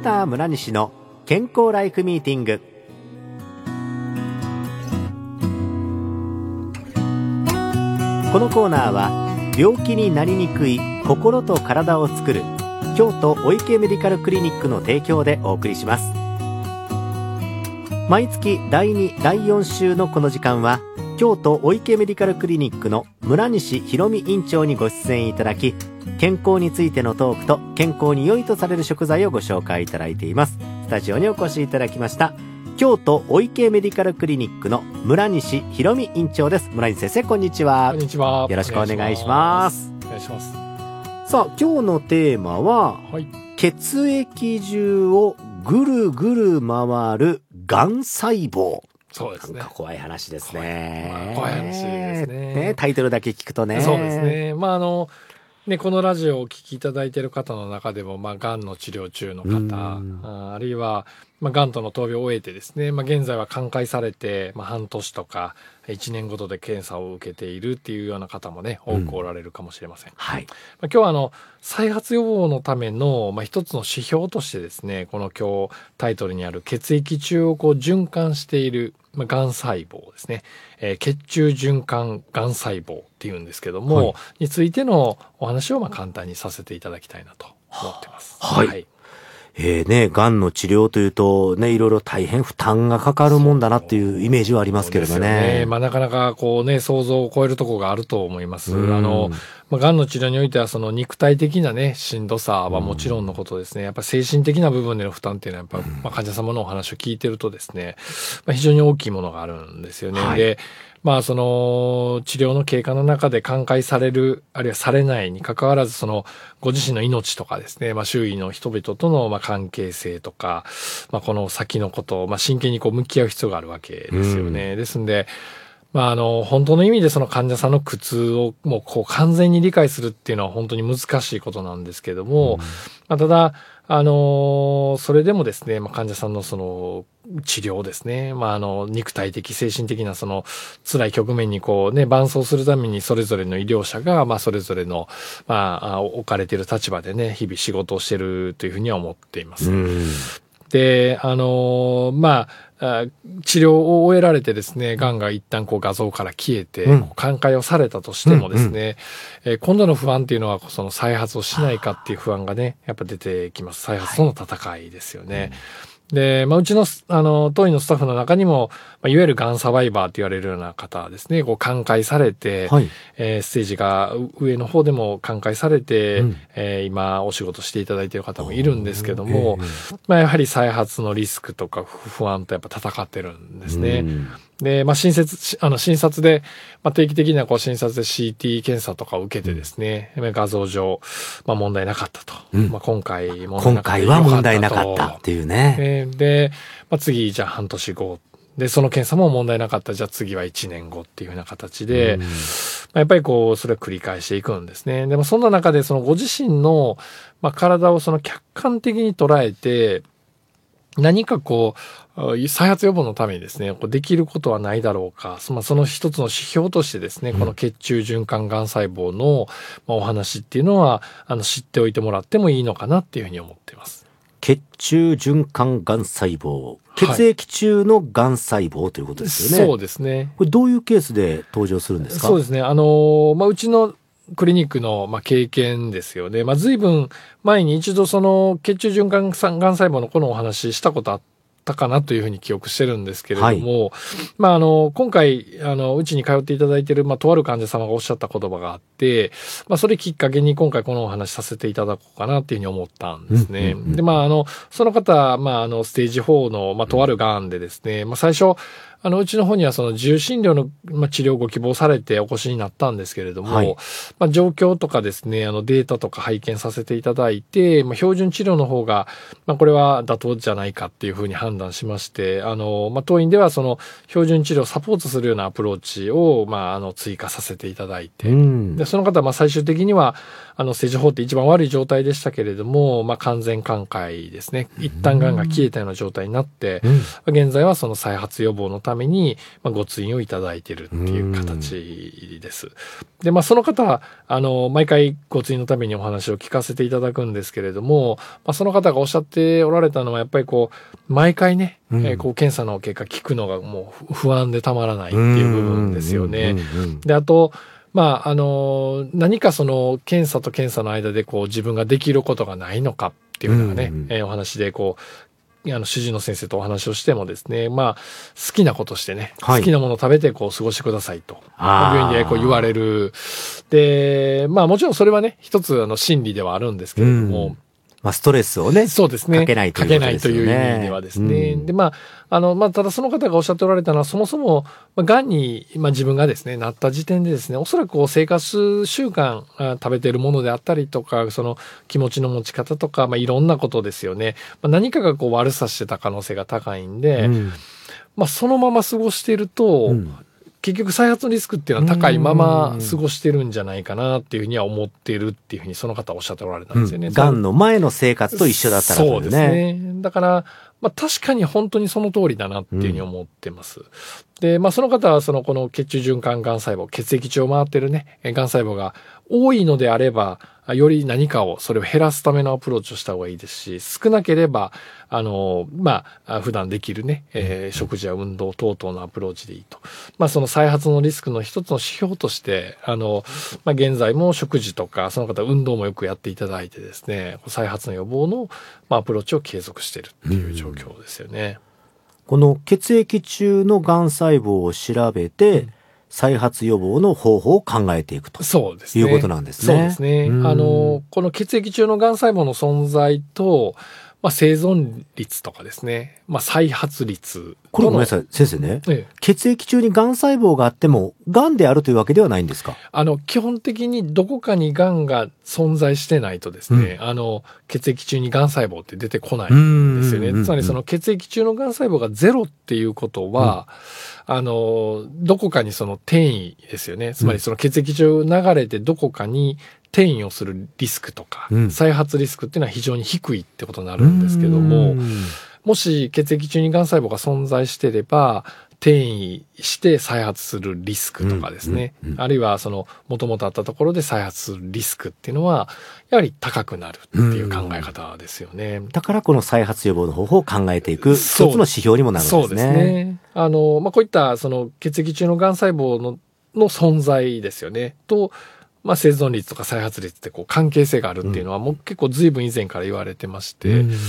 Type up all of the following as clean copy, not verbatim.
ター村西の健康ライフミーティング。このコーナーは病気になりにくい心と体を作る京都お池メディカルクリニックの提供でお送りします。毎月第2、第4週のこの時間は京都お池メディカルクリニックの村西博美院長にご出演いただき、健康についてのトークと健康に良いとされる食材をご紹介いただいています。スタジオにお越しいただきました京都お池メディカルクリニックの村西博美院長です。村西先生、こんにちは。 こんにちは。 よろしくお願いします。 お願いします。 さあ、今日のテーマは、血液中をぐるぐる回るがん細胞。 そうですね。 なんか怖い話ですね。 怖い話ですね。 タイトルだけ聞くとね。 そうですね。このラジオをお聞きいただいている方の中でも、がんの治療中の方、あるいは、がんとの闘病を終えてですね、現在は寛解されて、半年とか1年ごとで検査を受けているっていうような方もね、多くおられるかもしれません。今日は再発予防のための、一つの指標としてですね、この今日タイトルにある血液中を循環している、がん細胞ですね、血中循環がん細胞っていうんですけども、についてのお話を簡単にさせていただきたいなと思ってます。 がんの治療というとね、いろいろ大変負担がかかるもんだなっていうイメージはありますけれどね。 なかなか想像を超えるところがあると思います。がんの治療においては肉体的なね、しんどさはもちろんのことですね。やっぱ精神的な部分での負担っていうのはやっぱ、患者様のお話を聞いてるとですね、非常に大きいものがあるんですよね。で、治療の経過の中で寛解される、あるいはされないに関わらず、ご自身の命とかですね、周囲の人々との関係性とか、この先のことを、真剣に向き合う必要があるわけですよね。ですんで、本当の意味で患者さんの苦痛をもう完全に理解するっていうのは本当に難しいことなんですけども、ただ、それでもですね、患者さんの治療ですね、肉体的、精神的な辛い局面に伴走するためにそれぞれの医療者が、それぞれの、置かれている立場でね、日々仕事をしているというふうには思っています。で、治療を終えられてですね、癌が一旦画像から消えて、寛解をされたとしてもですね、今度の不安っていうのは再発をしないかっていう不安がね、やっぱ出てきます。再発との戦いですよね。で、うちの、当院のスタッフの中にも、いわゆるがんサバイバーって言われるような方ですね、寛解されて、ステージが上の方でも寛解されて、今お仕事していただいている方もいるんですけども、やはり再発のリスクとか不安とやっぱ戦ってるんですね。で、診察で、定期的な診察で CT 検査とかを受けてですね、画像上、問題なかったと。今回今回は問題なかったっていうね。 で、次、じゃあ半年後。で、その検査も問題なかった。じゃあ次は1年後っていうふうな形で、やっぱりそれを繰り返していくんですね。でもそんな中でご自身の、体を客観的に捉えて、何か再発予防のためにですね、できることはないだろうか。その一つの指標としてですね、この血中循環がん細胞のお話っていうのは、知っておいてもらってもいいのかなっていうふうに思っています。 血中循環がん細胞。血液中のがん細胞ということですよね。 そうですね。 これどういうケースで登場するんですか？ そうですね。うちのクリニックの経験ですよね。随分前に一度血中循環がん細胞のこのお話したことあったかなというふうに記憶してるんですけれども、今回、うちに通っていただいている、とある患者様がおっしゃった言葉があって、それきっかけに今回このお話させていただこうかなっていうふうに思ったんですね。で、その方、ステージ4の、とある癌でですね、最初、うちの方には自由診療の、治療をご希望されてお越しになったんですけれども、状況とかですね、データとか拝見させていただいて、標準治療の方が、これは妥当じゃないかっていうふうに判断しまして、当院では標準治療をサポートするようなアプローチを、追加させていただいて、で、 その方は最終的には、ステージ4って一番悪い状態でしたけれども、完全寛解ですね。一旦癌が消えたような状態になって、現在はその再発予防のために、ご通院をいただいているっていう形です。で、その方、毎回ご通院のためにお話を聞かせていただくんですけれども、その方がおっしゃっておられたのは、やっぱり毎回ね、検査の結果聞くのがもう不安でたまらないっていう部分ですよね。で、あと、何かその検査と検査の間で自分ができることがないのかっていうのがね、お話で主治医の先生とお話をしてもですね、好きなことしてね、好きなものを食べて過ごしてくださいと、病院で言われる。で、もちろんそれはね、一つ真理ではあるんですけれども、 ストレスをね、 そうですね。 かけないということですよね。 かけないという意味ではですね。で、ただその方がおっしゃっておられたのは、そもそも、癌に、自分がですね、なった時点でですね、おそらく生活習慣、食べているものであったりとか、その気持ちの持ち方とか、いろんなことですよね。何かが悪さしてた可能性が高いんで、そのまま過ごしていると、結局再発のリスクっていうのは高いまま過ごしてるんじゃないかなっていうふうには思っているっていうふうにその方はおっしゃっておられたんですよね。 癌の前の生活と一緒だったらそうですね。だから、確かに本当にその通りだなっていうふうに思ってます。で、その方はこの血中循環癌細胞、血液中を回ってるね、癌細胞が多いのであれば、より何かを、それを減らすためのアプローチをした方がいいですし、少なければ、普段できるね、食事や運動等々のアプローチでいいと。その再発のリスクの一つの指標として、現在も食事とか、その方運動もよくやっていただいてですね、再発の予防の、アプローチを継続しているっていう状況ですよね。 この血液中の癌細胞を調べて、再発予防の方法を考えていくとそうですね。 いうことなんですね。 そうですね。この血液中の癌細胞の存在と、生存率とかですね。再発率。 これごめんなさい、先生ね。血液中に癌細胞があっても、癌であるというわけではないんですか？ 基本的にどこかに癌が存在してないとですね、血液中に癌細胞って出てこないんですよね。つまりその血液中の癌細胞がゼロっていうことは、どこかにその転移ですよね。つまりその血液中流れてどこかに転移をするリスクとか、再発リスクっていうのは非常に低いってことになるんですけども、もし血液中に癌細胞が存在していれば、転移して再発するリスクとかですね、あるいは元々あったところで再発するリスクっていうのは、やはり高くなるっていう考え方ですよね。 だからこの再発予防の方法を考えていく一つの指標にもなるんですね。 そうですね。こういった血液中の癌細胞の存在ですよね。と、生存率とか再発率って関係性があるっていうのはもう結構随分以前から言われてまして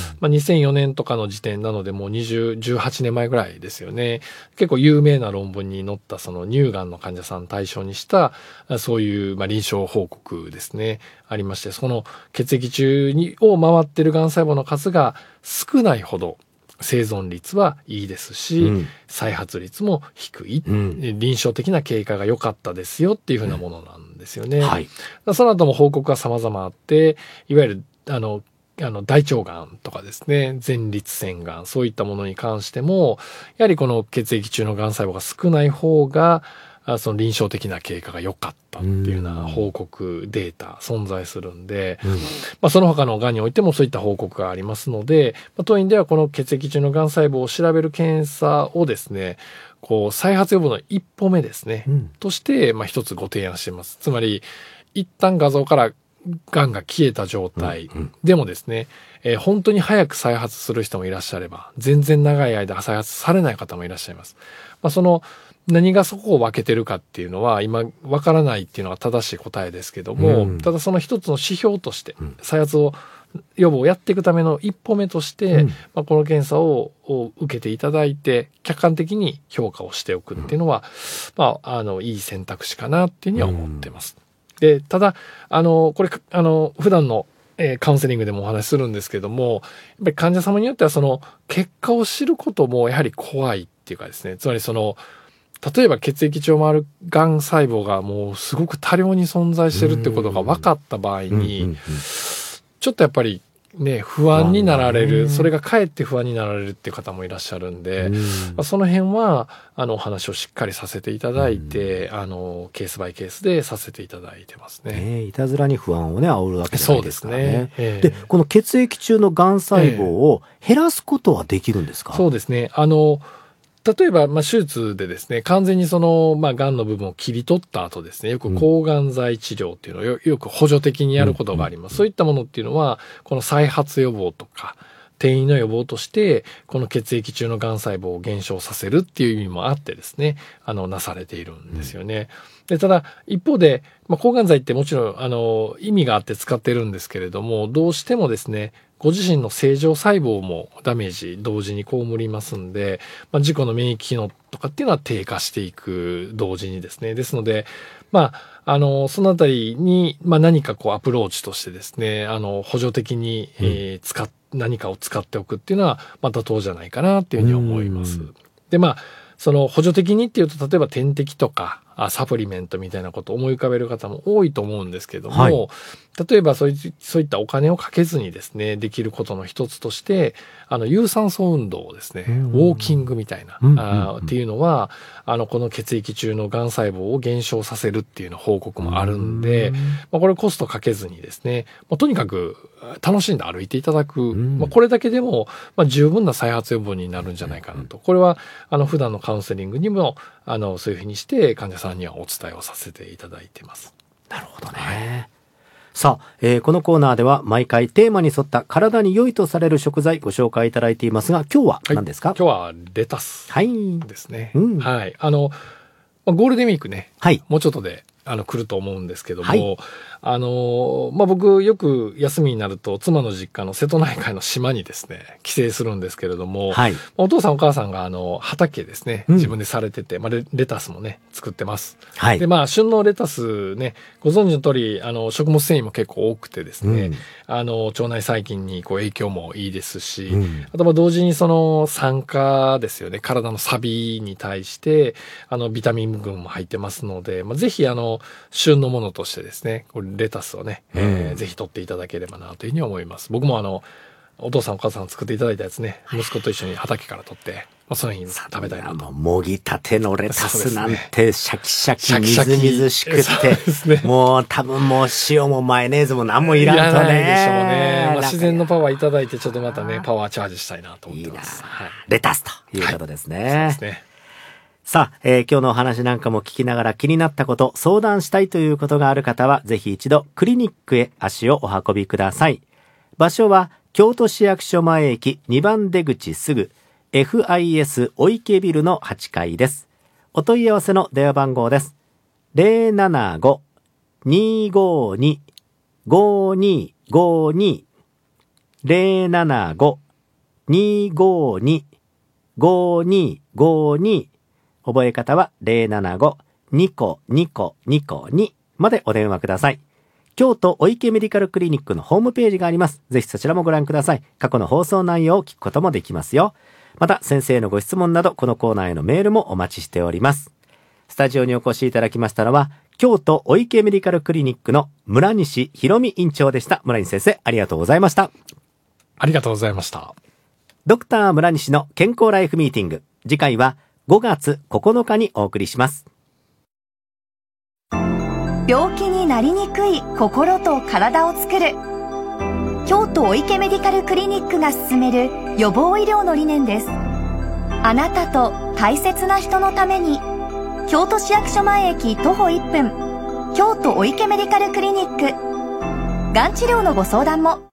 、2004年とかの時点なのでもう18年前ぐらいですよね。結構有名な論文に載ったその乳がんの患者さん対象にしたそういう臨床報告ですね、ありまして、その血液中を回ってる癌細胞の数が少ないほど生存率はいいですし、再発率も低い、臨床的な経過が良かったですよっていうふうなものなんですよね。その後も報告が様々あって、いわゆる大腸がんとかですね、前立腺がん、そういったものに関しても、やはりこの血液中の癌細胞が少ない方が、その臨床的な経過が良かったっていうような報告データ存在するんで、その他の癌においてもそういった報告がありますので、当院ではこの血液中の癌細胞を調べる検査をですね、再発予防の一歩目ですね、として、一つご提案しています。つまり、一旦画像から癌が消えた状態でもですね、本当に早く再発する人もいらっしゃれば、全然長い間再発されない方もいらっしゃいます。何がそこを分けてるかっていうのは今分からないっていうのが正しい答えですけども、ただその一つの指標として再発予防をやっていくための一歩目として、この検査を受けていただいて客観的に評価をしておくっていうのは、いい選択肢かなっていうふうには思ってます。で、ただこれ普段のカウンセリングでもお話しするんですけども、やっぱり患者様によってはその結果を知ることもやはり怖いっていうかですね、つまり例えば血液中を回る癌細胞がもうすごく多量に存在してるってことが分かった場合に、ちょっとやっぱりね、不安になられる、それがかえって不安になられるっていう方もいらっしゃるんで、その辺は、お話をしっかりさせていただいて、ケースバイケースでさせていただいてますね。 いたずらに不安をね、煽るわけじゃないですからね。 そうですね。 で、この血液中のがん細胞を減らすことはできるんですか？ そうですね。例えば、手術でですね、完全に癌の部分を切り取った後ですね、よく抗がん剤治療っていうのをよく補助的にやることがあります。そういったものっていうのは、この再発予防とか、転移の予防として、この血液中の癌細胞を減少させるっていう意味もあってですね、なされているんですよね。で、ただ、一方で、抗がん剤ってもちろん、意味があって使ってるんですけれども、どうしてもですね、ご自身の正常細胞もダメージ同時に被りますんで、自己の免疫機能とかっていうのは低下していく同時にですね。ですので、そのあたりに、何かアプローチとしてですね、補助的に、何かを使っておくっていうのは、妥当じゃないかなっていうふうに思います。で、その補助的にっていうと、例えば点滴とか、サプリメントみたいなことを思い浮かべる方も多いと思うんですけども、例えばそういったお金をかけずにですね、できることの一つとして、有酸素運動をですね、ウォーキングみたいな、っていうのは、この血液中の癌細胞を減少させるっていうの報告もあるんで、これコストかけずにですね、とにかく楽しんで歩いていただく、これだけでも、十分な再発予防になるんじゃないかなと。これは、普段のカウンセリングにも、そういうふうにして患者さんにはお伝えをさせていただいています。 なるほどね。さあ、このコーナーでは毎回テーマに沿った体に良いとされる食材ご紹介いただいていますが、今日は何ですか？ 今日はレタスですね。はい。ゴールデンウィークね、もうちょっとで来ると思うんですけども、僕よく休みになると妻の実家の瀬戸内海の島にですね、帰省するんですけれども、お父さんお母さんが畑ですね、自分でされてて、レタスもね、作ってます。で、旬のレタスね、ご存知の通り、食物繊維も結構多くてですね、腸内細菌に影響もいいですし、あと同時に酸化ですよね、体の錆に対して、ビタミン群も入ってますので、ぜひ旬のものとしてですね、レタスをね、ぜひ取っていただければなというふうに思います。僕もお父さんお母さん作っていただいたやつね、息子と一緒に畑から取って、その日に食べたいなと。 もぎたてのレタスなんてシャキシャキみずみずしくて、もう多分もう塩もマヨネーズも何もいらんとね。いらないでしょうね。自然のパワーいただいてちょっとまたね、パワーチャージしたいなと思ってます。 レタスということですね。そうですね。 さあ、今日のお話なんかも聞きながら気になったこと、相談したいということがある方は、ぜひ一度クリニックへ足をお運びください。場所は、京都市役所前駅2番出口すぐ、FIS お池ビルの8階です。お問い合わせの電話番号です。075-252-5252 075-252-5252覚え方は075-25252までお電話ください。京都お池メディカルクリニックのホームページがあります。ぜひそちらもご覧ください。過去の放送内容を聞くこともできますよ。また先生のご質問などこのコーナーへのメールもお待ちしております。スタジオにお越しいただきましたのは京都お池メディカルクリニックの村西博美院長でした。村西先生、ありがとうございました。 ありがとうございました。 ドクター村西の健康ライフミーティング、次回は5月9日にお送りします。 病気になりにくい心と体を作る、京都お池メディカルクリニックが進める予防医療の理念です。あなたと大切な人のために、京都市役所前駅徒歩1分、京都お池メディカルクリニック。がん治療のご相談も